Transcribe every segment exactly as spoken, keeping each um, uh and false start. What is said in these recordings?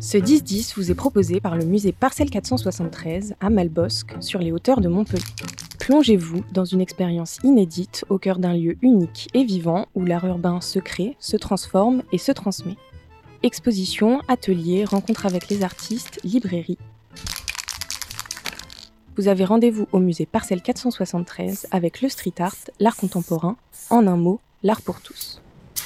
Ce dix dix vous est proposé par le musée Parcelle quatre cent soixante-treize à Malbosc, sur les hauteurs de Montpellier. Plongez-vous dans une expérience inédite au cœur d'un lieu unique et vivant où l'art urbain se crée, se transforme et se transmet. Expositions, ateliers, rencontres avec les artistes, librairies. Vous avez rendez-vous au musée Parcelle quatre cent soixante-treize avec le street art, l'art contemporain, en un mot, l'art pour tous.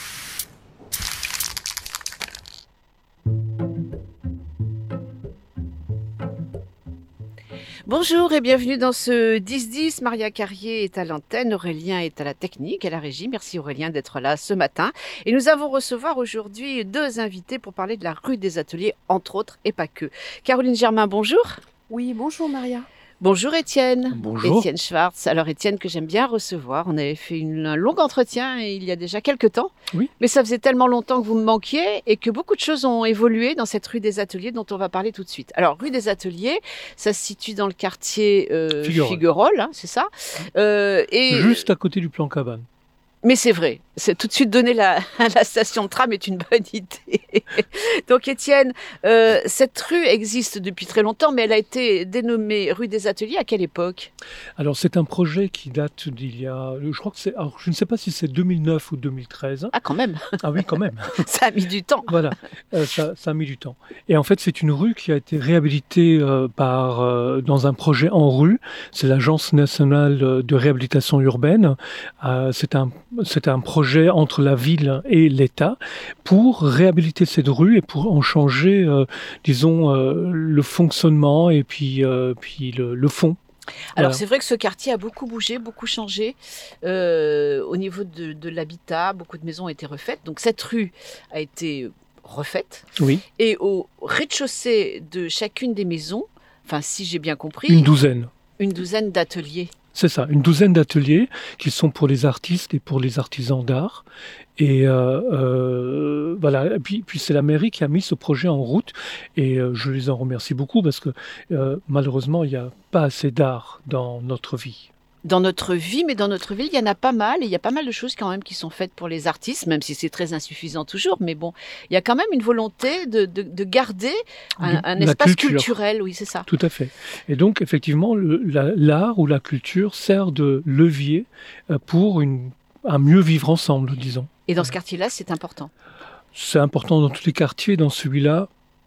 Bonjour et bienvenue dans ce dix dix. Maria Carrier est à l'antenne, Aurélien est à la technique, à la régie. Merci Aurélien d'être là ce matin. Et nous avons recevoir aujourd'hui deux invités pour parler de la rue des Ateliers, entre autres, et pas que. Caroline Germain, bonjour. Oui, bonjour Maria. Bonjour Étienne. Bonjour. Étienne Schwartz. Alors Étienne que j'aime bien recevoir. On avait fait une, un long entretien il y a déjà quelques temps. Oui. Mais ça faisait tellement longtemps que vous me manquiez et que beaucoup de choses ont évolué dans cette rue des Ateliers dont on va parler tout de suite. Alors rue des Ateliers, ça se situe dans le quartier euh, Figuerolles, Figuerolles, hein, c'est ça. Euh, et Juste à côté du plan Cabane. Mais c'est vrai, c'est tout de suite donner la, la station de tram est une bonne idée. Donc Étienne, euh, cette rue existe depuis très longtemps, mais elle a été dénommée rue des Ateliers à quelle époque ? Alors c'est un projet qui date d'il y a, je crois que c'est, alors je ne sais pas si c'est deux mille neuf ou deux mille treize. Ah quand même. Ah oui, quand même. Ça a mis du temps. Voilà, euh, ça, ça a mis du temps. Et en fait, c'est une rue qui a été réhabilitée euh, par, euh, dans un projet en rue. C'est l'Agence nationale de réhabilitation urbaine. Euh, c'est un C'est un projet entre la ville et l'État pour réhabiliter cette rue et pour en changer, euh, disons, euh, le fonctionnement et puis, euh, puis le, le fond. Alors Voilà. c'est vrai que ce quartier a beaucoup bougé, beaucoup changé euh, au niveau de, de l'habitat. Beaucoup de maisons ont été refaites. Donc cette rue a été refaite. Oui, Et au rez-de-chaussée de chacune des maisons, enfin si j'ai bien compris, une douzaine. une douzaine d'ateliers. C'est ça, une douzaine d'ateliers qui sont pour les artistes et pour les artisans d'art. Et euh, euh, voilà. Et puis, puis c'est la mairie qui a mis ce projet en route et euh, je les en remercie beaucoup parce que euh, malheureusement il n'y a pas assez d'art dans notre vie. Dans notre vie, mais dans notre ville, il y en a pas mal. Et il y a pas mal de choses quand même qui sont faites pour les artistes, même si c'est très insuffisant toujours. Mais bon, il y a quand même une volonté de, de, de garder un, Du- un la espace culture. culturel. Oui, c'est ça. Tout à fait. Et donc, effectivement, le- la- l'art ou la culture sert de levier euh, pour une, un mieux vivre ensemble, disons. Et dans ce quartier-là, c'est important. C'est important dans tous les quartiers, dans celui-là,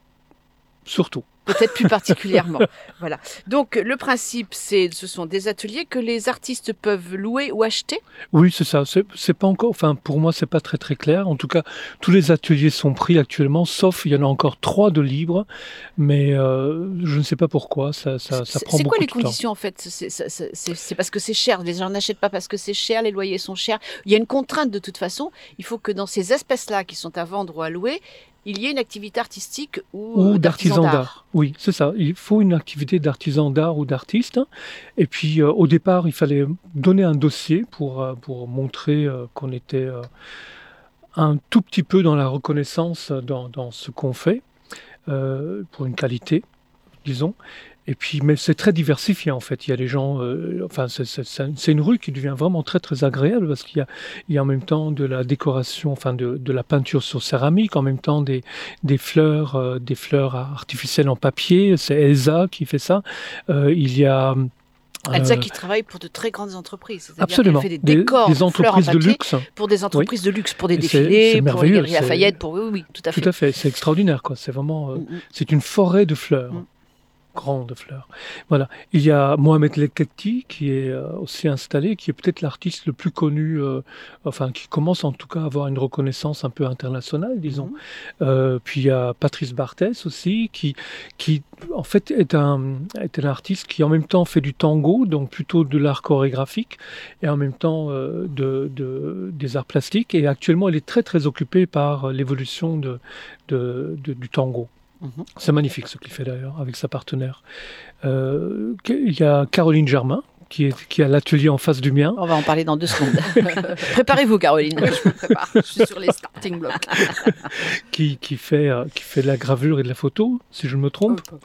surtout. Peut-être plus particulièrement. Voilà. Donc, le principe, c'est, ce sont des ateliers que les artistes peuvent louer ou acheter. Oui, c'est ça. C'est, c'est pas encore, enfin, pour moi, c'est pas très très clair. En tout cas, tous les ateliers sont pris actuellement, sauf il y en a encore trois de libres, mais euh, je ne sais pas pourquoi. Ça, ça, ça C'est- prend c'est beaucoup quoi les de temps. conditions en fait ? C'est c'est- c'est- c'est- c'est parce que c'est cher. Les gens n'achètent pas parce que c'est cher. Les loyers sont chers. Il y a une contrainte de toute façon. Il faut que dans ces espèces-là qui sont à vendre ou à louer, il y ait une activité artistique ou, Ou euh, d'artisan d'art. Oui, c'est ça. Il faut une activité d'artisan d'art ou d'artiste. Et puis, euh, au départ, il fallait donner un dossier pour, euh, pour montrer euh, qu'on était euh, un tout petit peu dans la reconnaissance dans, dans ce qu'on fait, euh, pour une qualité, disons. Et puis, mais c'est très diversifié en fait. Il y a des gens, euh, enfin, c'est, c'est, c'est c'est une rue qui devient vraiment très très agréable parce qu'il y a, il y a en même temps de la décoration, enfin de, de la peinture sur céramique, en même temps des, des fleurs, euh, des fleurs artificielles en papier. C'est Elsa qui fait ça. Euh, il y a Elsa euh, qui travaille pour de très grandes entreprises. C'est-à-dire absolument qu'elle fait des des, décors, des fleurs en entreprises de papier luxe. pour des entreprises de luxe, pour des Et c'est- défilés, c'est pour les merveilleux, Galeries c'est- Lafayette, pour oui, oui, oui, tout à fait. Tout à fait, c'est extraordinaire quoi. C'est vraiment, euh, Mm, mm. c'est une forêt de fleurs. Mm. Grande fleur. Voilà. Il y a Mohamed Lekati qui est euh, aussi installé, qui est peut-être l'artiste le plus connu, euh, enfin qui commence en tout cas à avoir une reconnaissance un peu internationale, disons. Mhm. Euh, puis il y a Patrice Barthès aussi, qui, qui en fait est un, est un artiste qui en même temps fait du tango, donc plutôt de l'art chorégraphique, et en même temps euh, de, de, des arts plastiques. Et actuellement, il est très très occupé par l'évolution de, de, de- du tango. Mhm. C'est magnifique ce qu'il fait d'ailleurs avec sa partenaire. Euh, il y a Caroline Germain qui, est, qui a l'atelier en face du mien. On va en parler dans deux secondes. Préparez-vous, Caroline. Je me prépare, je suis sur les starting blocks. qui, qui, fait, euh, qui fait de la gravure et de la photo, si je ne me trompe. Que.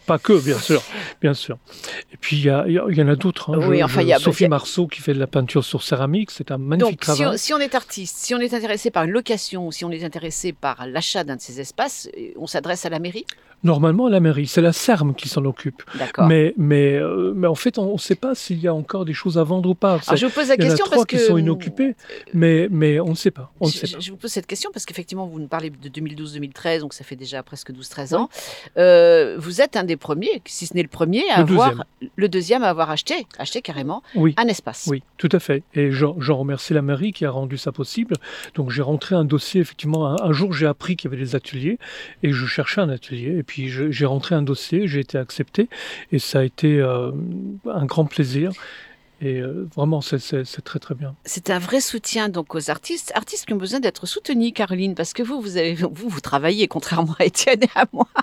pas que, bien sûr, bien sûr. Et puis, il y, a, il y en a d'autres. Hein. Oui, Je- enfin, je- il y a- Sophie il y a- Marceau qui fait de la peinture sur céramique, c'est un magnifique Donc, si travail. on, si on est artiste, si on est intéressé par une location, si on est intéressé par l'achat d'un de ces espaces, euh, on s'adresse à la mairie? Normalement, la mairie, c'est la Serme qui s'en occupe. D'accord. Mais, mais, euh, mais en fait, on ne sait pas s'il y a encore des choses à vendre ou pas. Alors, C'est- je vous pose la Il y en a question trois parce qui que... sont inoccupés, mais, mais on ne sait pas. On ne Je, sait je- pas. je vous pose cette question parce qu'effectivement, vous nous parlez de deux mille douze deux mille treize, donc ça fait déjà presque douze treize ans. Euh, vous êtes un des premiers, si ce n'est le premier, à Le avoir, deuxième. le deuxième à avoir acheté, acheté carrément, Oui. un espace. Oui, tout à fait. Et j'en j'en remercie la mairie qui a rendu ça possible. Donc j'ai rentré un dossier, effectivement, un, un jour j'ai appris qu'il y avait des ateliers et je cherchais un atelier. Et puis je- j'ai rentré un dossier, j'ai été accepté et ça a été euh, un grand plaisir. Et euh, vraiment, c'est c'est- c'est très très bien. C'est un vrai soutien donc aux artistes, artistes qui ont besoin d'être soutenus, Caroline, parce que vous, vous avez, vous, vous travaillez contrairement à Étienne et à moi.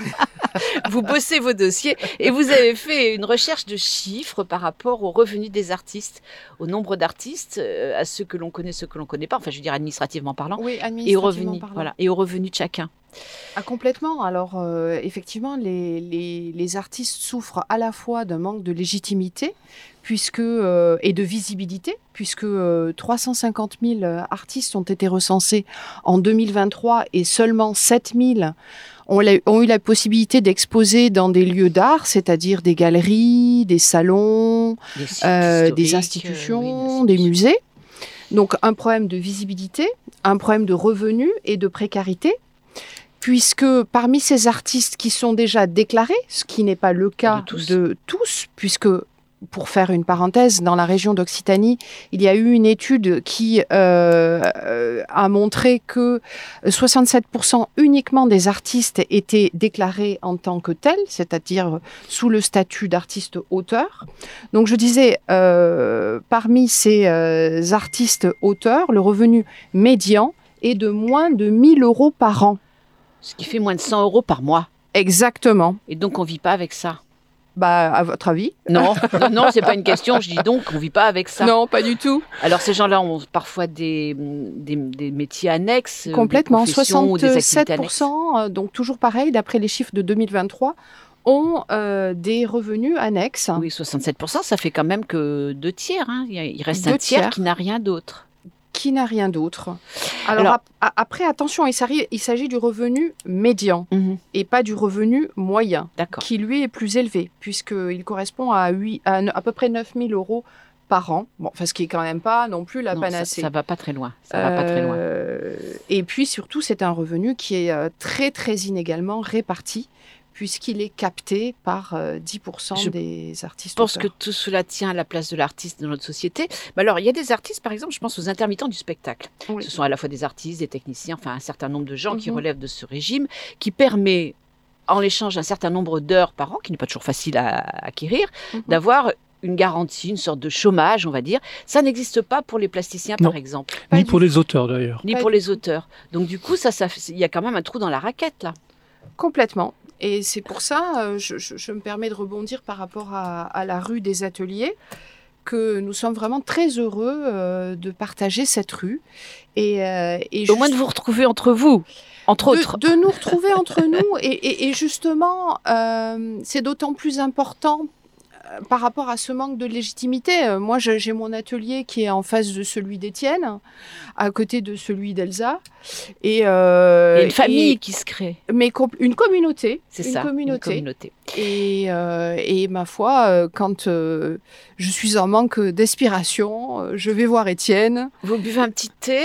Vous bossez vos dossiers et vous avez fait une recherche de chiffres par rapport aux revenus des artistes, au nombre d'artistes, euh, à ceux que l'on connaît, ceux que l'on connaît pas. Enfin, je veux dire administrativement parlant, Oui, et aux administrativement revenus, parlant. voilà, et aux revenus de chacun. Ah, complètement. Alors, euh, effectivement, les, les, les artistes souffrent à la fois d'un manque de légitimité puisque, euh, et de visibilité, puisque euh, trois cent cinquante mille artistes ont été recensés en deux mille vingt-trois et seulement sept mille ont, la- ont eu la possibilité d'exposer dans des lieux d'art, c'est-à-dire des galeries, des salons, Des, sites euh, historiques, des euh, institutions, oui, des musées. Donc un problème de visibilité, un problème de revenus et de précarité, puisque parmi ces artistes qui sont déjà déclarés, ce qui n'est pas le cas De tous. de tous, puisque, pour faire une parenthèse, dans la région d'Occitanie, il y a eu une étude qui euh, euh, a montré que soixante-sept pour cent uniquement des artistes étaient déclarés en tant que tels, c'est-à-dire sous le statut d'artiste-auteur. Donc je disais, euh, parmi ces euh, artistes-auteurs, le revenu médian est de moins de mille euros par an. Ce qui fait moins de cent euros par mois. Exactement. Et donc, on vit pas avec ça. Bah, à votre avis? Non, non, non, c'est pas une question. Je dis donc, on vit pas avec ça. Non, pas du tout. Alors, ces gens-là ont parfois des, des, des métiers annexes. euh, Complètement. des professions ou des activités soixante-sept pour annexes. cent, euh, donc toujours pareil, d'après les chiffres de deux mille vingt-trois, ont euh, des revenus annexes. Oui, soixante-sept pour cent, ça fait quand même que deux tiers. Hein. Il y a- il reste un Deux tiers tiers. qui n'a rien d'autre. Qui n'a rien d'autre. Alors, Alors- ap- a- après, attention, il s'arri- il s'agit du revenu médian et pas du revenu moyen, D'accord. qui lui est plus élevé, puisqu'il correspond à, huit, à, ne- à peu près neuf mille euros par an. Bon, enfin, ce qui est quand même pas non plus la Non, ça, panacée. ça va pas très loin. Ça va pas très loin. Euh, Et puis surtout, c'est un revenu qui est euh, très très inégalement réparti, puisqu'il est capté par euh, dix pour cent Je des artistes. Je pense que auteurs. tout cela tient à la place de l'artiste dans notre société. Mais alors, il y a des artistes, par exemple, je pense aux intermittents du spectacle. Oui. Ce sont à la fois des artistes, des techniciens, enfin un certain nombre de gens qui Mhm. relèvent de ce régime, qui permet, en l'échange d'un certain nombre d'heures par an, qui n'est pas toujours facile à acquérir, Mhm. d'avoir une garantie, une sorte de chômage, on va dire. Ça n'existe pas pour les plasticiens, Non. par exemple, Pas Ni du pour tout. les auteurs d'ailleurs. ni Pas pour du les auteurs. Donc du coup, ça, ça, il y a quand même un trou dans la raquette, là. Complètement. Et c'est pour ça, euh, je, je- je me permets de rebondir par rapport à, à la rue des Ateliers, que nous sommes vraiment très heureux euh, de partager cette rue. Et, euh, et Au moins de juste- vous retrouver entre vous, entre de, autres. de nous retrouver entre nous. Et, et- et justement, euh, c'est d'autant plus important euh, par rapport à ce manque de légitimité. Euh, Moi, je- j'ai mon atelier qui est en face de celui d'Étienne, à côté de celui d'Elsa. Et, euh, Il y a une famille et- qui se crée. mais com- une communauté. C'est une ça, communauté. une communauté. Et, euh, et ma foi, euh, quand euh, je suis en manque d'inspiration, euh, je vais voir Étienne. Vous buvez un petit thé.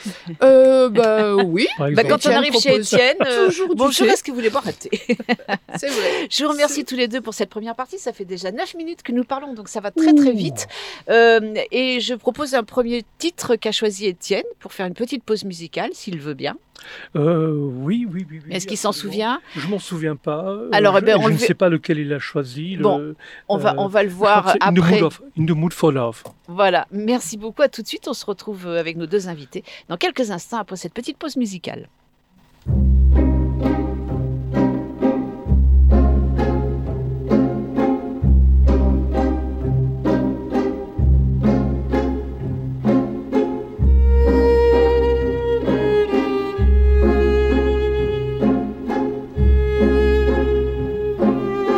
Euh, bah oui, Par Bah, exemple. quand on Étienne arrive chez propose Étienne, euh, toujours du bonjour, thé. est-ce que vous voulez boire un thé? c'est vrai. Je vous remercie tous les deux pour cette première partie. Ça fait déjà neuf minutes que nous parlons, donc ça va très très vite. Euh, et je propose un premier titre qu'a choisi Étienne pour faire une petite pause musicale, s'il veut bien. Euh, oui, oui, oui. oui, Est-ce qu'il s'en absolument. souvient? Je m'en souviens pas. Euh, Alors, je, eh ben, on je le ne fait- sais pas lequel il a choisi. Bon, le- On va, Euh, on va le je crois que voir c'est In the après. Mood of- In the Mood for Love. Voilà, merci beaucoup. À tout de suite. On se retrouve avec nos deux invités dans quelques instants après cette petite pause musicale. Thank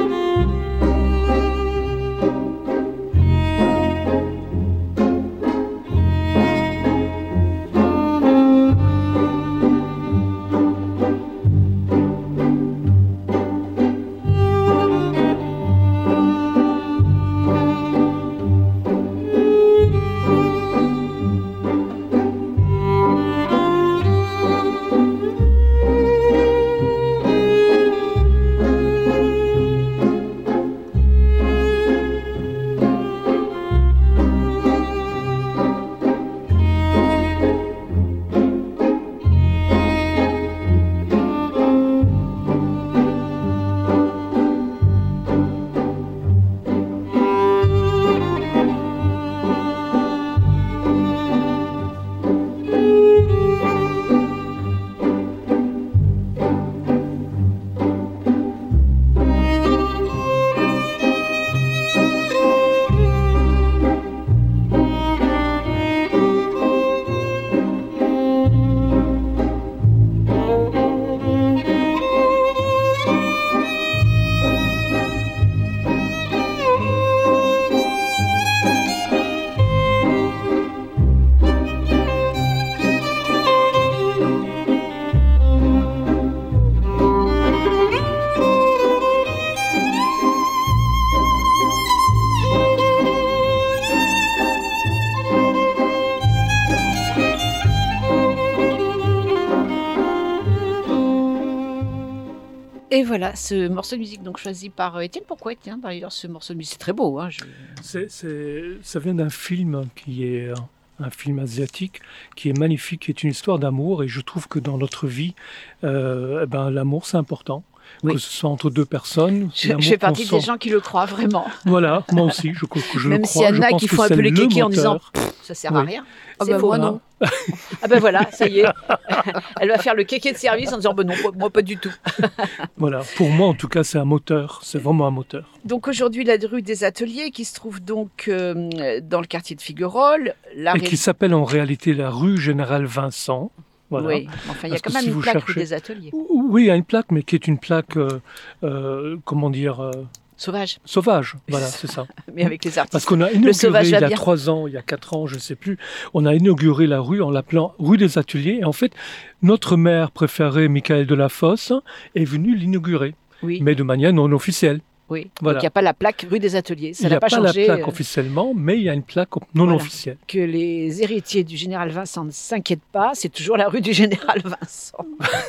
Et voilà, ce morceau de musique donc choisi par euh, Étienne. Pourquoi Étienne? D'ailleurs, ce morceau de musique, c'est très beau. Hein, je... c'est, c'est, ça vient d'un film qui est un, un film asiatique, qui est magnifique, qui est une histoire d'amour. Et je trouve que dans notre vie, euh, eh ben, l'amour, c'est important. Oui. Que ce soit entre deux personnes. Je, je fais partie des gens qui le croient vraiment. Voilà, moi aussi, je, je Même le s'il y en a qui font un peu les kékés en disant ça sert oui. à rien. Ah c'est bah faux. Moi non. Ah ben voilà, ça y est. Elle va faire le kéké de service en disant ben non, moi pas du tout. Voilà, pour moi en tout cas, c'est un moteur, c'est vraiment un moteur. Donc aujourd'hui, la rue des Ateliers qui se trouve donc euh, dans le quartier de Figuerolles. La Et ré... qui s'appelle en réalité la rue Général Vincent. Voilà. Oui, enfin il y a quand même si une plaque cherchez... rue des Ateliers. Oui, il y a une plaque, mais qui est une plaque, euh, euh, comment dire euh... Sauvage. Sauvage, voilà, c'est ça. Mais avec les artistes. Parce qu'on a inauguré il y a trois ans, il y a quatre ans, je ne sais plus, on a inauguré la rue en l'appelant rue des Ateliers. Et en fait, notre maire préféré, Michael Delafosse, est venu l'inaugurer, oui. mais de manière non officielle. Oui, voilà. Donc il n'y a pas la plaque rue des Ateliers. Ça il n'y a pas, pas changé, la plaque euh... officiellement, mais il y a une plaque non voilà. officielle. Que les héritiers du général Vincent ne s'inquiètent pas, c'est toujours la rue du général Vincent.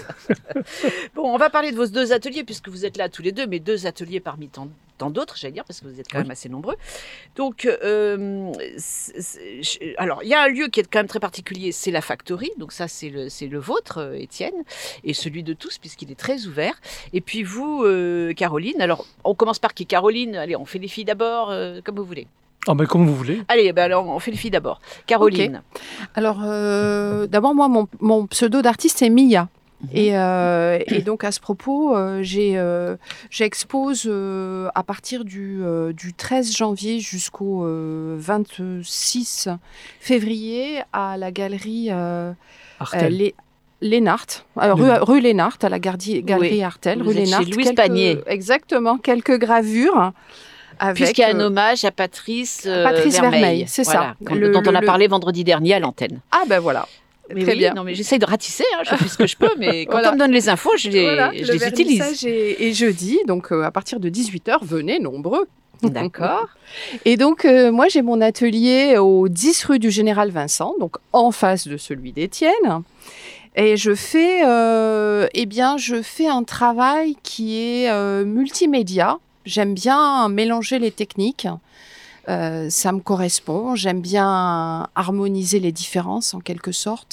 Bon, on va parler de vos deux ateliers, puisque vous êtes là tous les deux, mais deux ateliers parmi tant, tant d'autres, j'allais dire, parce que vous êtes quand oui. même assez nombreux. Donc, euh, c'est, c'est, alors, il y a un lieu qui est quand même très particulier, c'est la Factory. Donc ça, c'est le, c'est le vôtre, Étienne, et celui de tous, puisqu'il est très ouvert. Et puis vous, euh, Caroline, alors, on commence par qui? Caroline, allez, on fait les filles d'abord, euh, comme vous voulez. Ah ben comme vous voulez. Allez, ben alors on fait les filles d'abord. Caroline. Okay. Alors, euh, d'abord, moi, mon, mon pseudo d'artiste est Mia. Mmh. Et, euh, et donc, à ce propos, euh, j'ai, euh, j'expose euh, à partir du, euh, du treize janvier jusqu'au euh, vingt-six février à la galerie euh, euh, les Lénart, euh, rue, rue Lénart, à la galerie, galerie oui. Artel, Vous rue Lénart. Chez Louise Panier. Exactement, quelques gravures. Avec, Puisqu'il y a un hommage à Patrice, euh, Patrice Vermeil, Vermeil, c'est voilà, ça. Le, dont on a parlé le... vendredi dernier à l'antenne. Ah ben voilà. Mais Très oui, bien. Non mais j'essaye de ratisser, hein, je fais ce que je peux, mais quand voilà. on me donne les infos, je les, voilà, je le les utilise. Et, et jeudi, donc euh, à partir de dix-huit heures, venez nombreux. D'accord. Et donc, euh, moi, j'ai mon atelier au dix rue du Général Vincent, donc en face de celui d'Étienne. Et je fais, euh, eh bien, je fais un travail qui est euh, multimédia. J'aime bien mélanger les techniques. Euh, ça me correspond. J'aime bien harmoniser les différences, en quelque sorte.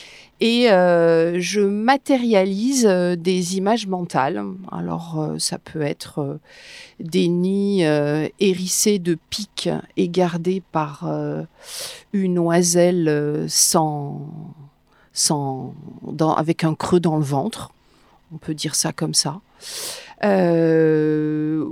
Et euh, je matérialise euh, des images mentales. Alors, euh, ça peut être euh, des nids euh, hérissés de pics et gardés par euh, une oiselle euh, sans, sans, dans, avec un creux dans le ventre. On peut dire ça comme ça. Euh,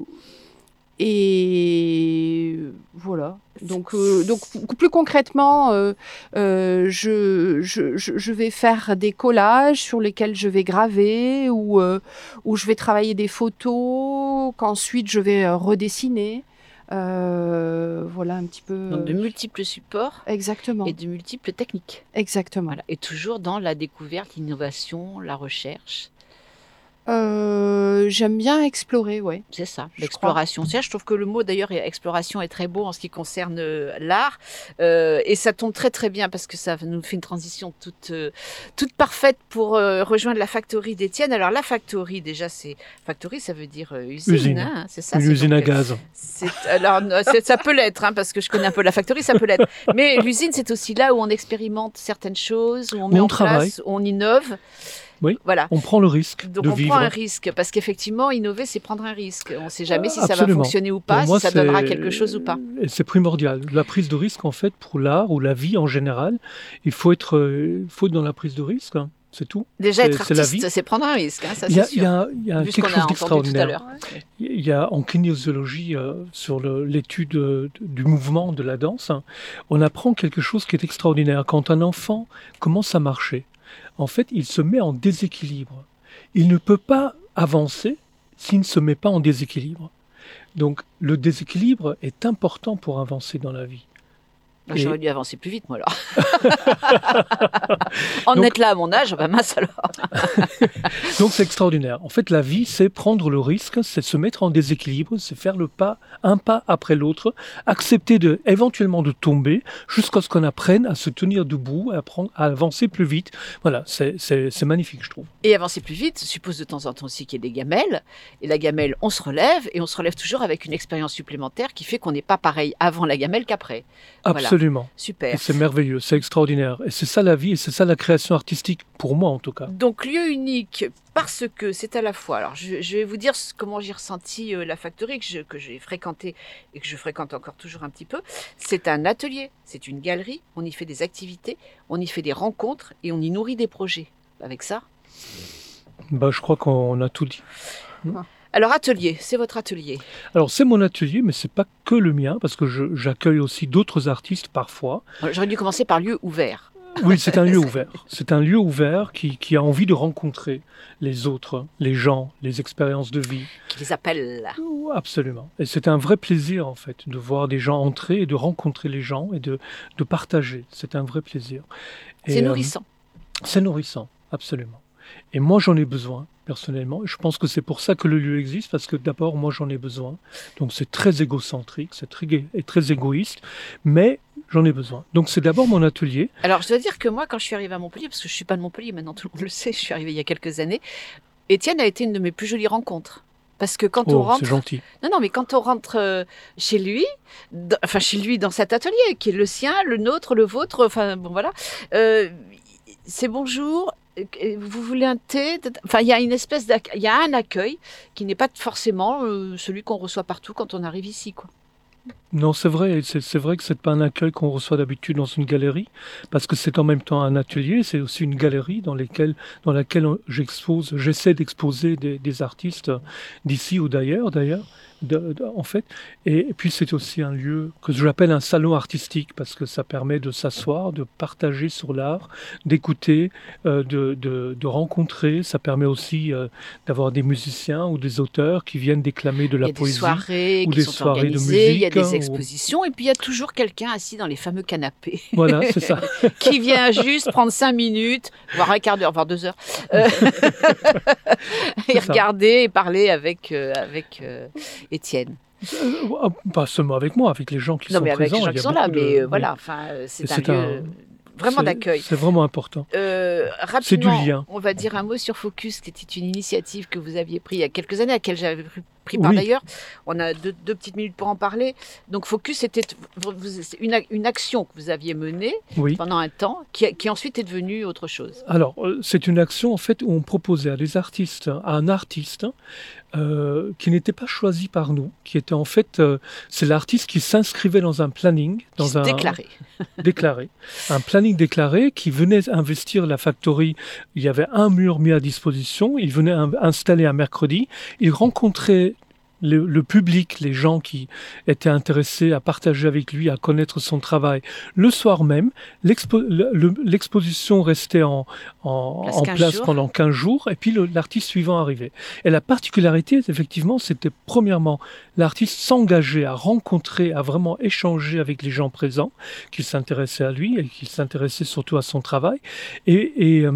et voilà. Donc, euh, donc plus concrètement, euh, euh, je, je, je vais faire des collages sur lesquels je vais graver ou, euh, ou je vais travailler des photos qu'ensuite je vais redessiner. Euh, voilà un petit peu. Donc de multiples supports. Exactement. Et de multiples techniques. Exactement. Voilà. Et toujours dans la découverte, l'innovation, la recherche. Euh, j'aime bien explorer, ouais. C'est ça, l'exploration. C'est, je trouve que le mot d'ailleurs exploration est très beau en ce qui concerne euh, l'art euh, et ça tombe très très bien parce que ça nous fait une transition toute euh, toute parfaite pour euh, rejoindre la Factory d'Étienne. Alors la Factory déjà c'est Factory ça veut dire euh, usine, usine. Hein, c'est ça. Une c'est usine donc, à gaz. C'est, alors c'est, ça peut l'être hein, parce que je connais un peu la Factory, ça peut l'être. Mais l'usine c'est aussi là où on expérimente certaines choses, où on met on en travaille. place, où on innove. Oui, voilà. On prend le risque Donc de on vivre. prend un risque, parce qu'effectivement, innover, c'est prendre un risque. On ne sait jamais si Absolument. ça va fonctionner ou pas, moi, si ça c'est... donnera quelque chose ou pas. Et c'est primordial. La prise de risque, en fait, pour l'art ou la vie en général, il faut être, euh, faut être dans la prise de risque, hein. C'est tout. Déjà, c'est, être artiste, c'est, c'est prendre un risque, hein, ça il y a, c'est sûr. Il y a, il y a quelque chose d'extraordinaire. Il y a en kinésiologie, euh, sur le, l'étude euh, du mouvement de la danse, hein, on apprend quelque chose qui est extraordinaire. Quand un enfant commence à marcher, en fait, il se met en déséquilibre. Il ne peut pas avancer s'il ne se met pas en déséquilibre. Donc, le déséquilibre est important pour avancer dans la vie. Bah, Et- J'aurais dû avancer plus vite, moi, alors. En Donc- être là à mon âge, bah mince alors. Donc c'est extraordinaire. En fait, la vie, c'est prendre le risque, c'est se mettre en déséquilibre, c'est faire le pas, un pas après l'autre, accepter de, éventuellement de tomber, jusqu'à ce qu'on apprenne à se tenir debout, à, apprendre, à avancer plus vite. Voilà, c'est, c'est, c'est magnifique, je trouve. Et avancer plus vite suppose de temps en temps aussi qu'il y ait des gamelles. Et la gamelle, on se relève, et on se relève toujours avec une expérience supplémentaire qui fait qu'on n'est pas pareil avant la gamelle qu'après. Voilà. Absolument. Et Super. c'est merveilleux, c'est extraordinaire. Et c'est ça la vie, et c'est ça la création artistique, pour moi en tout cas. Donc, lieu unique, parce que c'est à la fois. Alors, je, je vais vous dire ce- comment j'ai ressenti euh, la factory que, je- que j'ai fréquentée et que je fréquente encore toujours un petit peu. C'est un atelier, c'est une galerie, on y fait des activités, on y fait des rencontres et on y nourrit des projets. Avec ça. Bah, je crois qu'on a tout dit. Alors, atelier, c'est votre atelier. Alors c'est mon atelier, mais c'est pas que le mien, parce que je- j'accueille aussi d'autres artistes parfois. J'aurais dû commencer par lieu ouvert. Oui, c'est un lieu ouvert. C'est un lieu ouvert qui, qui a envie de rencontrer les autres, les gens, les expériences de vie. Qui les appelle. Oh, absolument. Et c'est un vrai plaisir, en fait, de voir des gens entrer et de rencontrer les gens et de, de partager. C'est un vrai plaisir. Et, C'est euh, nourrissant. c'est nourrissant, absolument. Et moi, j'en ai besoin, personnellement. Et je pense que c'est pour ça que le lieu existe, parce que d'abord, moi, j'en ai besoin. Donc, c'est très égocentrique, c'est très, gai- et très égoïste, mais j'en ai besoin. Donc, c'est d'abord mon atelier. Alors, je dois dire que moi, quand je suis arrivée à Montpellier, parce que je suis pas de Montpellier, maintenant tout le monde le sait, je suis arrivée il y a quelques années, Étienne a été une de mes plus jolies rencontres. Parce que quand on Oh, rentre, c'est gentil. non, non, mais quand on rentre euh, chez lui, dans- enfin chez lui dans cet atelier, qui est le sien, le nôtre, le vôtre, enfin bon voilà, euh, c'est bonjour. euh, Vous voulez un thé? Enfin, il y a une espèce d'accueil, il y a un accueil qui n'est pas forcément euh, celui qu'on reçoit partout quand on arrive ici, quoi. Non, c'est vrai. C'est c'est vrai que c'est pas un accueil qu'on reçoit d'habitude dans une galerie, parce que c'est en même temps un atelier, c'est aussi une galerie dans, lesquelles, dans laquelle on- j'expose, j'essaie d'exposer des, des artistes d'ici ou d'ailleurs, d'ailleurs, de- de- en fait. Et, et puis c'est aussi un lieu que j'appelle un salon artistique, parce que ça permet de s'asseoir, de partager sur l'art, d'écouter, euh, de, de, de rencontrer. Ça permet aussi euh, d'avoir des musiciens ou des auteurs qui viennent déclamer de Il y la a des poésie. soirées ou qui des sont soirées de organisées, il y a musique, des ou- expositions, et puis il y a toujours quelqu'un assis dans les fameux canapés Voilà, c'est ça. qui vient juste prendre cinq minutes, voire un quart d'heure, voire deux heures, euh, et C'est ça. regarder et parler avec, euh, avec euh, Étienne. Euh, Pas seulement avec moi, avec les gens qui Non, sont mais avec présents. les gens il y qui a sont là, beaucoup de- mais euh, oui. voilà, enfin, euh, c'est Et un c'est lieu un- vraiment C'est- d'accueil. C'est vraiment important. Euh, rapidement, C'est du lien. on va dire un mot sur Focus, qui était une initiative que vous aviez prise il y a quelques années, à laquelle j'avais pris, pris part Oui. d'ailleurs. On a deux, deux petites minutes pour en parler. Donc Focus, c'était vous- vous- c'est une, une action que vous aviez menée Oui. pendant un temps, qui, qui ensuite est devenue autre chose. Alors, euh, c'est une action en fait où on proposait à des artistes, à un artiste euh, qui n'était pas choisi par nous, qui était en fait, euh, c'est l'artiste qui s'inscrivait dans un planning, Qui dans se un déclarait. déclaré, un planning déclaré qui venait investir la factory. Il y avait un mur mis à disposition. Il venait in- installer un mercredi. Il rencontrait le, le public, les gens qui étaient intéressés à partager avec lui, à connaître son travail. Le soir même, l'expo- le- le- l'exposition restait en, en, Place en quinze place jours. pendant quinze jours, et puis le- l'artiste suivant arrivait. Et la particularité, effectivement, c'était premièrement, l'artiste s'engageait à rencontrer, à vraiment échanger avec les gens présents, qui s'intéressaient à lui et qui s'intéressaient surtout à son travail. Et, et, euh,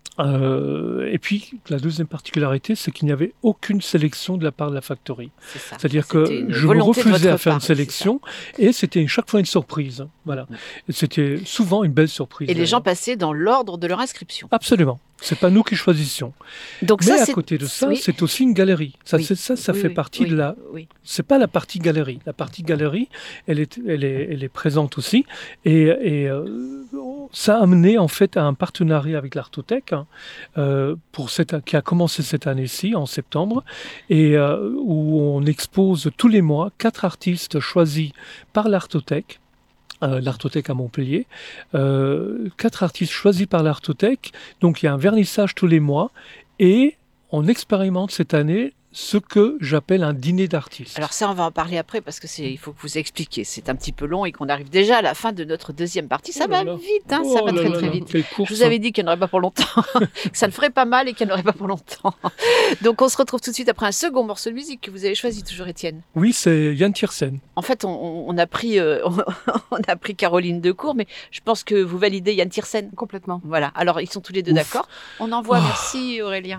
euh, et puis, la deuxième particularité, c'est qu'il n'y avait aucune sélection de la part de la factory. C'est ça. C'est-à-dire C'était que une je me volonté de refusais votre à faire part, une c'est ça. sélection et c'était chaque fois une surprise. Voilà. Et c'était souvent une belle surprise. Et les gens d'ailleurs. passaient dans l'ordre de leur inscription. Absolument. C'est pas nous qui choisissions. Donc Mais ça, à c'est- côté de ça, oui. c'est aussi une galerie. Ça, Oui. c'est- ça, ça Oui, fait oui, partie oui, de la. oui. C'est pas la partie galerie. La partie galerie, elle est, elle est, elle est présente aussi. Et, et euh, ça a amené en fait à un partenariat avec l'Artothèque, hein, euh, pour cette, qui a commencé cette année-ci, en septembre, et euh, où on expose tous les mois quatre artistes choisis par l'Artothèque. Euh, l'Artothèque à Montpellier, euh, quatre artistes choisis par l'Artothèque. Donc il y a un vernissage tous les mois et on expérimente cette année ce que j'appelle un dîner d'artistes. Alors ça, on va en parler après parce que c'est, il faut que vous expliquiez. C'est un petit peu long et qu'on arrive déjà à la fin de notre deuxième partie. Ça Oh là va là. vite, hein, Oh ça va là très là très là, vite. quelle course, Je vous avais hein. dit qu'il n'y en aurait pas pour longtemps, que ça le ferait pas mal et qu'il n'y en aurait pas pour longtemps. Donc on se retrouve tout de suite après un second morceau de musique que vous avez choisi toujours, Étienne. Oui, c'est Yann Tiersen. En fait, on, on- on a pris, euh, on a pris Caroline Decour, mais je pense que vous validez Yann Tiersen. Complètement. Voilà. Alors ils sont tous les deux Ouf. d'accord. On envoie. Oh. Merci Aurélien.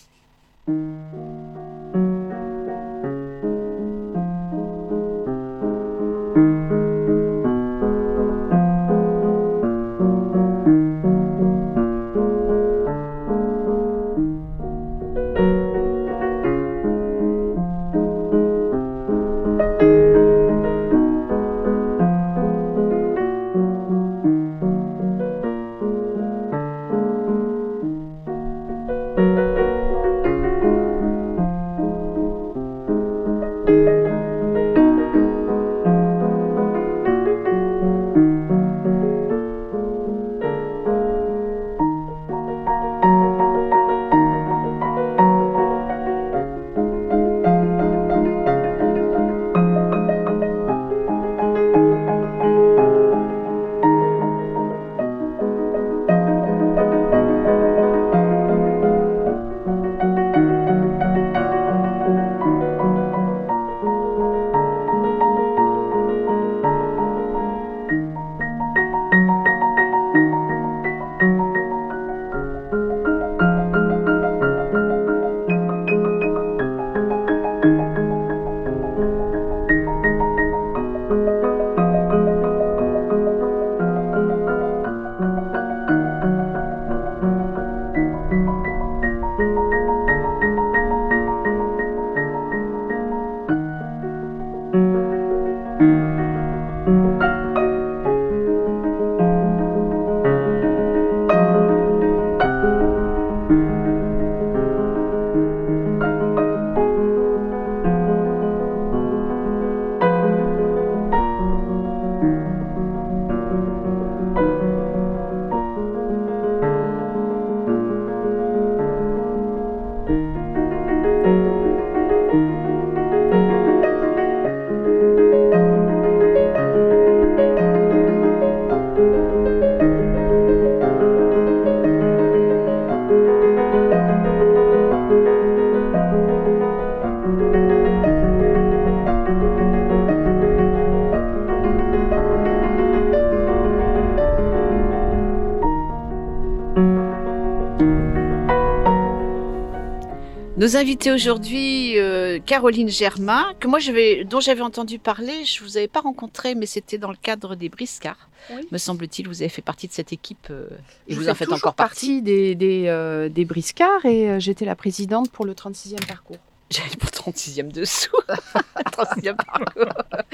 Nos invités aujourd'hui, euh, Caroline Germain, que moi j'avais, dont j'avais entendu parler, je vous avais pas rencontré, mais c'était dans le cadre des Briscards, Oui. me semble-t il. Vous avez fait partie de cette équipe euh, et Je vous fais en faites toujours encore partie. partie des, des, euh, des Briscards et euh, j'étais la présidente pour le trente-sixième parcours. J'allais pour trente-sixième dessous, trente-sixième parcours.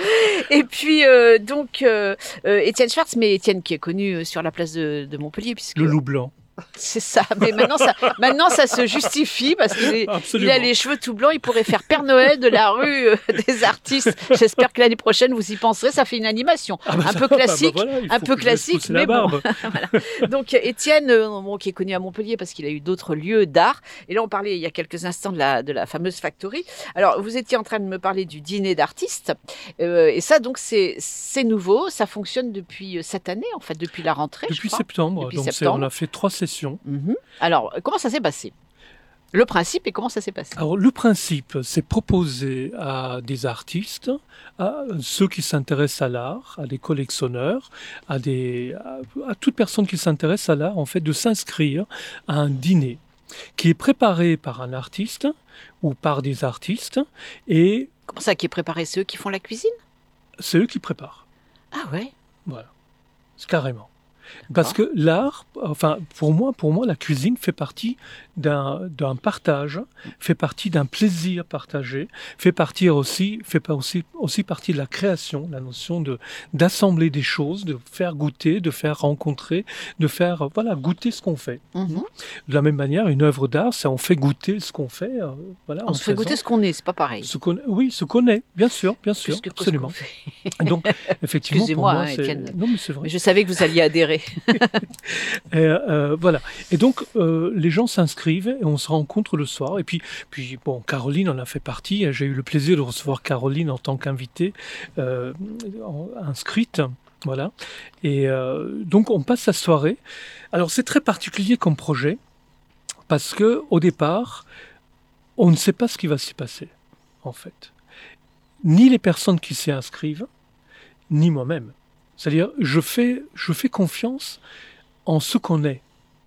Et puis euh, donc euh, euh, Étienne Schwartz, mais Étienne qui est connu euh, sur la place de, de Montpellier, puisque Le loup blanc. c'est ça. Mais maintenant ça, maintenant ça se justifie parce qu'il est, il Absolument. a les cheveux tout blancs. Il pourrait faire Père Noël de la rue euh, des artistes. J'espère que l'année prochaine vous y penserez. Ça fait une animation Ah bah un ça- peu bah classique. voilà, il un faut peu que je laisse classique, pousser mais la bon. barbe. Donc Étienne, euh, bon, qui est connu à Montpellier parce qu'il a eu d'autres lieux d'art. Et là, on parlait il y a quelques instants de la, de la fameuse Factory. Alors, vous étiez en train de me parler du dîner d'artistes. Euh, et ça, donc, c'est, c'est nouveau. Ça fonctionne depuis cette année, en fait, depuis la rentrée, je Depuis crois. septembre, Depuis donc c'est- septembre. on a fait trois sessions. Mhm. Alors, comment ça s'est passé? Le principe et comment ça s'est passé? Alors le principe, c'est proposer à des artistes, à ceux qui s'intéressent à l'art, à des collectionneurs, à, des, à, à toute personne qui s'intéresse à l'art, en fait, de s'inscrire à un dîner qui est préparé par un artiste ou par des artistes, et Comment ça, qui est préparé? Ceux qui font la cuisine? c'est eux qui préparent. Ah ouais? Voilà, c'est carrément. Parce que l'art, enfin pour moi, pour moi, la cuisine fait partie d'un, d'un partage, fait partie d'un plaisir partagé, fait partie aussi, fait pas aussi, aussi partie de la création, la notion de d'assembler des choses, de faire goûter, de faire rencontrer, de faire voilà goûter ce qu'on fait. Mhm. De la même manière, une œuvre d'art, c'est on fait goûter ce qu'on fait. euh, voilà, On se fait goûter présente ce qu'on est, c'est pas pareil. ce qu'on, oui, ce qu'on est, bien sûr, bien sûr, Plus que ce qu'on absolument. fait. Donc effectivement, pour Excusez-moi, moi, hein, c'est Étienne. non mais c'est vrai. Mais je savais que vous alliez adhérer. et, euh, voilà. Et donc, euh, les gens s'inscrivent et on se rencontre le soir. Et puis, puis, bon, Caroline en a fait partie. J'ai eu le plaisir de recevoir Caroline en tant qu'invitée euh, inscrite. Voilà. Et euh, donc, on passe la soirée. Alors, c'est très particulier comme projet parce que au départ, on ne sait pas ce qui va s'y passer, en fait. Ni les personnes qui s'y inscrivent, ni moi-même. C'est-à-dire, je fais, je fais confiance en ce qu'on est.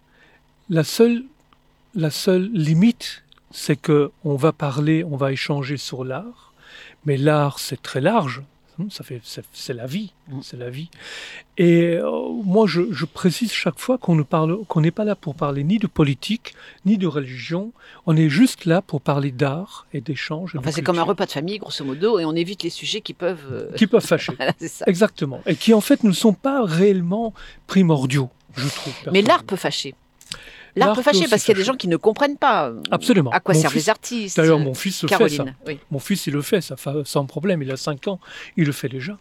La seule, la seule limite, c'est que on va parler, on va échanger sur l'art, mais l'art, c'est très large. Ça fait, c'est, c'est la vie, c'est la vie. Et euh, moi, je, je précise chaque fois qu'on ne parle, qu'on n'est pas là pour parler ni de politique, ni de religion. On est juste là pour parler d'art et d'échange. Et enfin, de c'est comme un repas de famille, grosso modo, et on évite les sujets qui peuvent... Euh... Qui peuvent fâcher. Voilà, c'est ça. Exactement. Et qui, en fait, ne sont pas réellement primordiaux, je trouve. Mais l'art peut fâcher. L'art, l'art peut fâcher parce qu'il y a des gens qui ne comprennent pas Absolument. à quoi mon servent fils, les artistes. D'ailleurs, mon fils le Caroline, fait ça. Oui. Mon fils, il le fait ça, sans problème. Il a cinq ans, il le fait déjà.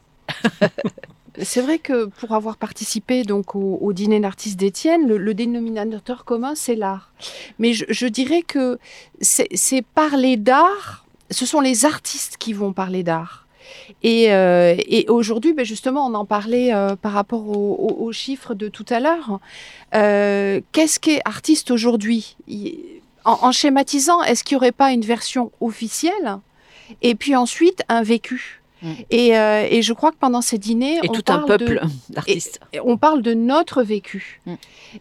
C'est vrai que pour avoir participé donc au, au dîner d'artistes d'Étienne, le, le dénominateur commun, c'est l'art. Mais je, je dirais que c'est, c'est parler d'art, ce sont les artistes qui vont parler d'art. Et, euh, et aujourd'hui, ben justement, on en parlait euh, par rapport aux au, au chiffres de tout à l'heure. Euh, qu'est-ce qu'est artiste aujourd'hui ? en, en schématisant, est-ce qu'il n'y aurait pas une version officielle et puis ensuite un vécu ? Mmh. Et, euh, et je crois que pendant ces dîners, et on tout parle un peuple de, d'artistes. Et, et on parle de notre vécu. Mmh.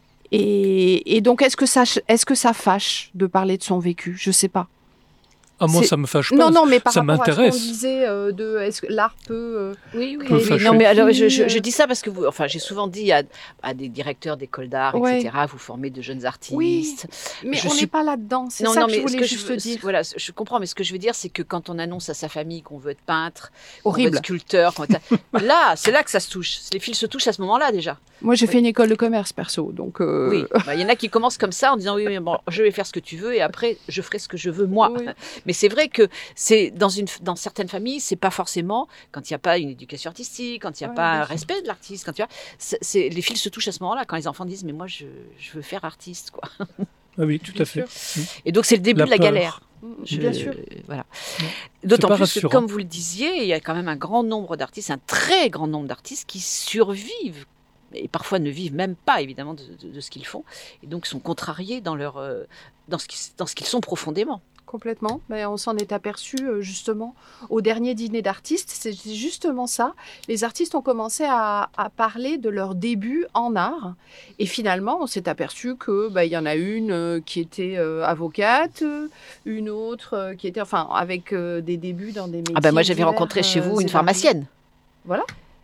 Et, et donc, est-ce que ça, est-ce que ça fâche de parler de son vécu ? Je ne sais pas. Ah, moi, c'est... ça me fâche pas. Non, non, mais par ça rapport m'intéresse. à ce qu'on disait euh, de, est-ce que l'art peut. Euh, oui, oui. peut oui. Non, mais alors, je, je, je dis ça parce que vous, enfin, j'ai souvent dit à, à des directeurs d'écoles d'art, ouais. et cetera. Vous formez de jeunes artistes. Oui, mais je on n'est suis... pas là-dedans. C'est non, ça non, que je voulais que juste je, dire. Voilà, je comprends, mais ce que je veux dire, c'est que quand on annonce à sa famille qu'on veut être peintre, horrible, qu'on veut être sculpteur, qu'on veut être... là, c'est là que ça se touche. Les fils se touchent à ce moment-là déjà. Moi, j'ai oui. fait une école de commerce perso, donc. Euh... Oui, il bah, y en a qui commencent comme ça en disant oui, mais bon, je vais faire ce que tu veux et après je ferai ce que je veux moi. Oui. Mais c'est vrai que c'est dans une dans certaines familles, c'est pas forcément quand il n'y a pas une éducation artistique, quand il n'y a ouais, pas un respect de l'artiste, quand tu vois, c'est, c'est, les fils se touchent à ce moment-là quand les enfants disent mais moi je, je veux faire artiste quoi. Ah oui, tout à fait. Et donc c'est le début la de la peur. galère. Je, Bien sûr. Voilà. D'autant plus rassurant. que, comme vous le disiez, il y a quand même un grand nombre d'artistes, un très grand nombre d'artistes qui survivent et parfois ne vivent même pas évidemment de, de, de ce qu'ils font et donc sont contrariés dans leur euh, dans ce, qui, dans ce qu'ils sont profondément. Complètement, mais on s'en est aperçu justement au dernier dîner d'artistes, c'est justement ça. Les artistes ont commencé à, à parler de leur début en art et finalement on s'est aperçu que bah, y en a une qui était euh, avocate, une autre euh, qui était enfin avec euh, des débuts dans des métiers. Ah ben moi j'avais rencontré chez vous une pharmacienne. Voilà.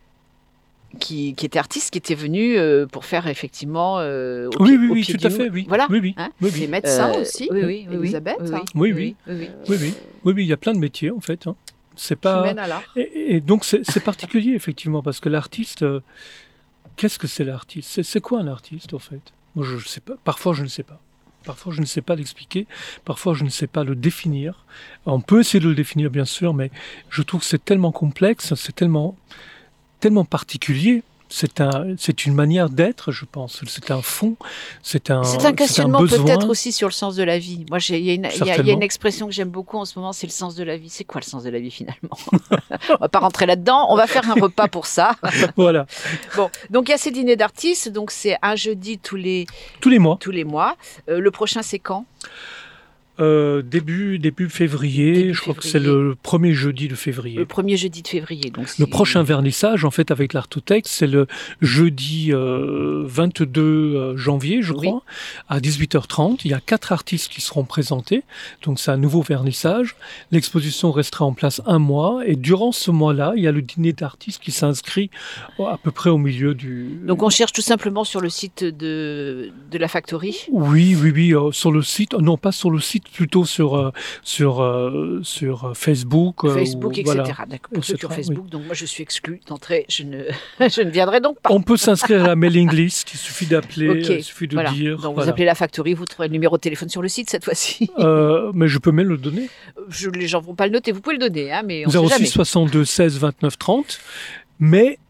Qui, qui était artiste, qui était venu euh, pour faire effectivement euh, au oui, pied, oui, au oui, pied tout à du... fait, oui. Voilà. Oui, oui. Hein oui, oui. Les médecins euh, aussi, oui, oui, Elisabeth. Oui, oui, oui, oui, oui, oui, oui, oui, oui, oui, oui, il y a plein de métiers en fait. Hein. C'est pas. Qui mènent à l'art. Et, et donc c'est, c'est particulier effectivement parce que l'artiste, euh, qu'est-ce que c'est l'artiste ? c'est, c'est quoi un artiste en fait ? Moi je ne sais pas. Parfois je ne sais pas. Parfois, je ne sais pas l'expliquer. Parfois, je ne sais pas le définir. On peut essayer de le définir, bien sûr, mais je trouve que c'est tellement complexe, c'est tellement, tellement particulier. C'est, un, c'est une manière d'être, je pense. C'est un fond, c'est un C'est un questionnement c'est un peut-être aussi sur le sens de la vie. Moi, il y, y, y a une expression que j'aime beaucoup en ce moment, c'est le sens de la vie. C'est quoi le sens de la vie finalement ? On va pas rentrer là-dedans. On va faire un repas pour ça. Voilà. Bon, donc il y a ces dîners d'artistes. Donc c'est un jeudi tous les tous les mois. Tous les mois. Euh, le prochain, c'est quand ? Euh, début, début février, début je crois février. que c'est le premier jeudi de février. Le premier jeudi de février. Donc le prochain vernissage, en fait, avec l'Artothèque, c'est le jeudi euh, vingt-deux janvier, je crois, oui. à dix-huit heures trente. Il y a quatre artistes qui seront présentés, donc c'est un nouveau vernissage. L'exposition restera en place un mois, et durant ce mois-là, il y a le dîner d'artistes qui s'inscrit à peu près au milieu du... Donc on cherche tout simplement sur le site de, de la Factory ? Oui, oui, oui, euh, sur le site, non pas sur le site, plutôt sur, euh, sur, euh, sur Facebook. Euh, Facebook, ou, et cetera. Voilà, D'accord. Pour ceux qui ont Facebook, oui. donc moi je suis exclue d'entrée, je ne, je ne viendrai donc pas. On peut s'inscrire à la mailing list, il suffit d'appeler, okay. il suffit de voilà. dire. Donc voilà. vous appelez la Factory, vous trouvez le numéro de téléphone sur le site cette fois-ci. euh, mais je peux même le donner. Je, les gens ne vont pas le noter, vous pouvez le donner, hein, mais on zéro sait six jamais. soixante-deux seize vingt-neuf trente, mais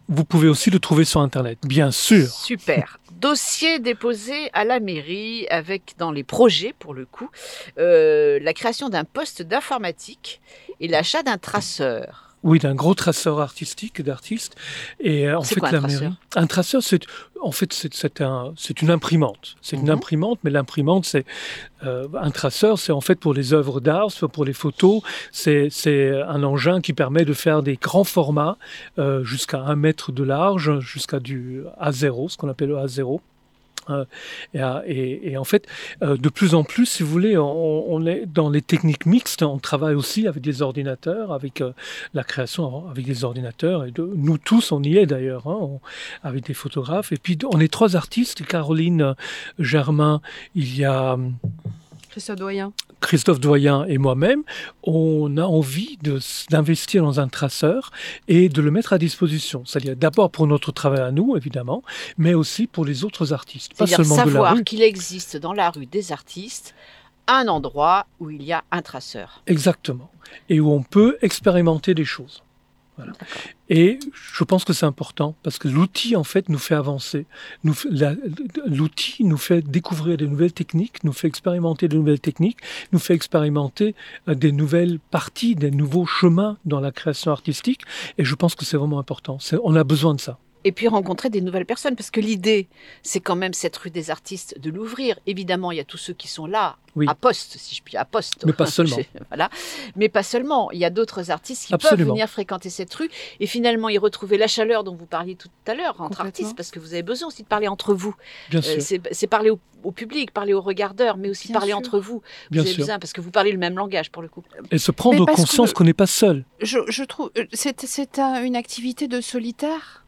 vous pouvez aussi le trouver sur Internet, bien sûr. Super. Dossier déposé à la mairie avec, dans les projets pour le coup, euh, la création d'un poste d'informatique et l'achat d'un traceur. Oui, d'un gros traceur artistique d'artistes. Et euh, en C'est fait, quoi un la traceur mairie. Un traceur, c'est en fait c'est, c'est un c'est une imprimante. C'est Mhm. une imprimante, mais l'imprimante, c'est euh, un traceur, c'est en fait pour les œuvres d'art, soit pour les photos. C'est c'est un engin qui permet de faire des grands formats euh, jusqu'à un mètre de large, jusqu'à du A zéro, ce qu'on appelle le A zéro. Euh, et, et, et en fait, euh, de plus en plus, si vous voulez, on, on est dans les techniques mixtes. On travaille aussi avec des ordinateurs, avec euh, la création avec des ordinateurs. Et de, nous tous, on y est d'ailleurs, hein, on, avec des photographes. Et puis, on est trois artistes. Caroline Germain, il y a Christophe Doyen. Christophe Doyen et moi-même, on a envie de, d'investir dans un traceur et de le mettre à disposition. C'est-à-dire d'abord pour notre travail à nous, évidemment, mais aussi pour les autres artistes. Pas C'est-à-dire seulement de la savoir rue. qu'il existe dans la rue des artistes un endroit où il y a un traceur. Exactement. Et où on peut expérimenter des choses. Voilà. Et je pense que c'est important parce que l'outil, en fait, nous fait avancer. Nous fait, la, l'outil nous fait découvrir de nouvelles techniques, nous fait expérimenter de nouvelles techniques, nous fait expérimenter euh, des nouvelles parties, des nouveaux chemins dans la création artistique. Et je pense que c'est vraiment important. C'est, on a besoin de ça. Et puis rencontrer des nouvelles personnes, parce que l'idée, c'est quand même cette rue des artistes de l'ouvrir. Évidemment, il y a tous ceux qui sont là, Oui. à poste, si je puis, à poste. Mais pas seulement. Voilà. Mais pas seulement. Il y a d'autres artistes qui Absolument. peuvent venir fréquenter cette rue et finalement y retrouver la chaleur dont vous parliez tout à l'heure entre Complètement. artistes, parce que vous avez besoin aussi de parler entre vous. Bien Euh, sûr. c'est, c'est parler au, au public, parler aux regardeurs, mais aussi Bien parler sûr. entre vous. Bien vous avez sûr. besoin, parce que vous parlez le même langage pour le coup. Et se prendre Mais parce conscience que- qu'on n'est pas seul. Je, je trouve euh, c'est c'est un- une activité de solitaire,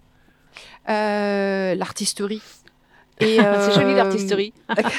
euh, l'artisterie. Et, C'est joli euh, l'artisterie.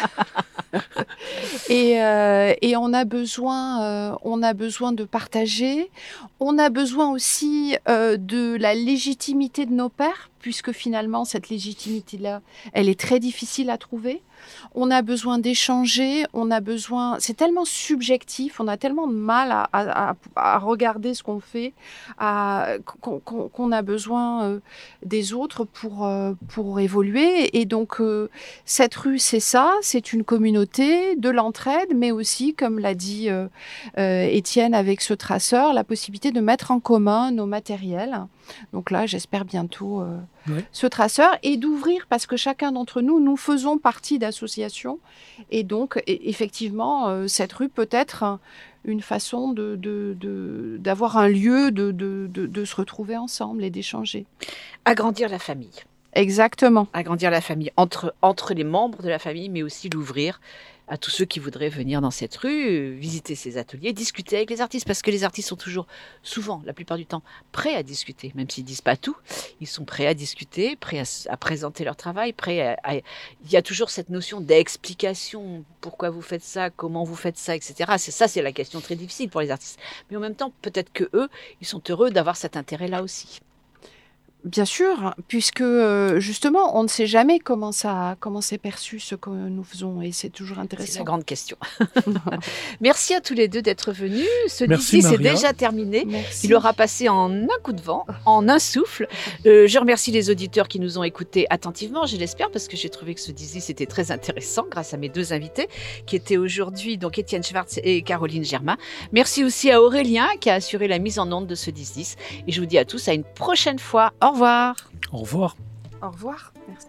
Et, euh, et on a besoin, euh, on a besoin de partager. On a besoin aussi euh, de la légitimité de nos pairs, puisque finalement cette légitimité-là, elle est très difficile à trouver. On a besoin d'échanger. On a besoin. C'est tellement subjectif. On a tellement de mal à, à, à- à regarder ce qu'on fait, à, qu'on, qu'on- qu'on a besoin euh, des autres pour euh, pour évoluer. Et donc euh, cette rue, c'est ça. C'est une communauté, de l'entraide, mais aussi, comme l'a dit euh, euh, Étienne avec ce traceur, la possibilité de mettre en commun nos matériels. Donc là, j'espère bientôt euh, Ouais. ce traceur et d'ouvrir, parce que chacun d'entre nous, nous faisons partie d'associations. Et donc, e- effectivement, euh, cette rue peut être un- une façon de, de- de- d'avoir un lieu de, de- de- de se retrouver ensemble et d'échanger. Agrandir la famille. Exactement. Agrandir la famille entre, entre les membres de la famille, mais aussi l'ouvrir à tous ceux qui voudraient venir dans cette rue, euh, visiter ces ateliers, discuter avec les artistes, parce que les artistes sont toujours, souvent, la plupart du temps, prêts à discuter, même s'ils disent pas tout, ils sont prêts à discuter, prêts à, s- à présenter leur travail, prêts à, à- il y a toujours cette notion d'explication, pourquoi vous faites ça, comment vous faites ça, et cetera. C'est ça, c'est la question très difficile pour les artistes. Mais en même temps, peut-être que eux, ils sont heureux d'avoir cet intérêt-là aussi. Bien sûr, puisque euh, justement, on ne sait jamais comment ça, comment c'est perçu ce que nous faisons, et c'est toujours C'est la intéressant. grande question. Merci à tous les deux d'être venus. Ce Merci, d'ici, c'est Maria. déjà terminé. Merci. Il aura passé en un coup de vent, en un souffle. Euh, je remercie les auditeurs qui nous ont écoutés attentivement, je l'espère, parce que j'ai trouvé que ce d'ici, c'était très intéressant grâce à mes deux invités, qui étaient aujourd'hui donc Étienne Schwartz et Caroline Germain. Merci aussi à Aurélien qui a assuré la mise en onde de ce dix-dix. Et je vous dis à tous à une prochaine fois. Au revoir. Au revoir. Au revoir. Merci.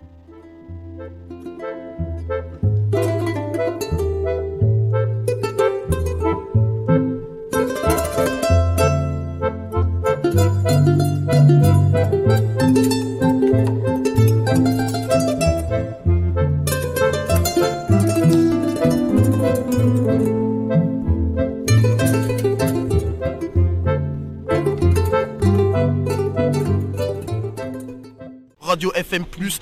Radio F M plus.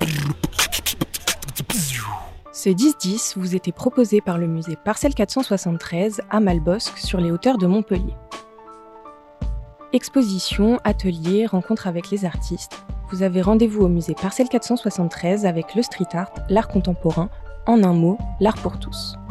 Ce dix dix vous était proposé par le musée Parcelle quatre cent soixante-treize à Malbosc sur les hauteurs de Montpellier. Exposition, ateliers, rencontres avec les artistes. Vous avez rendez-vous au musée Parcelle quatre cent soixante-treize avec le street art, l'art contemporain, en un mot, l'art pour tous.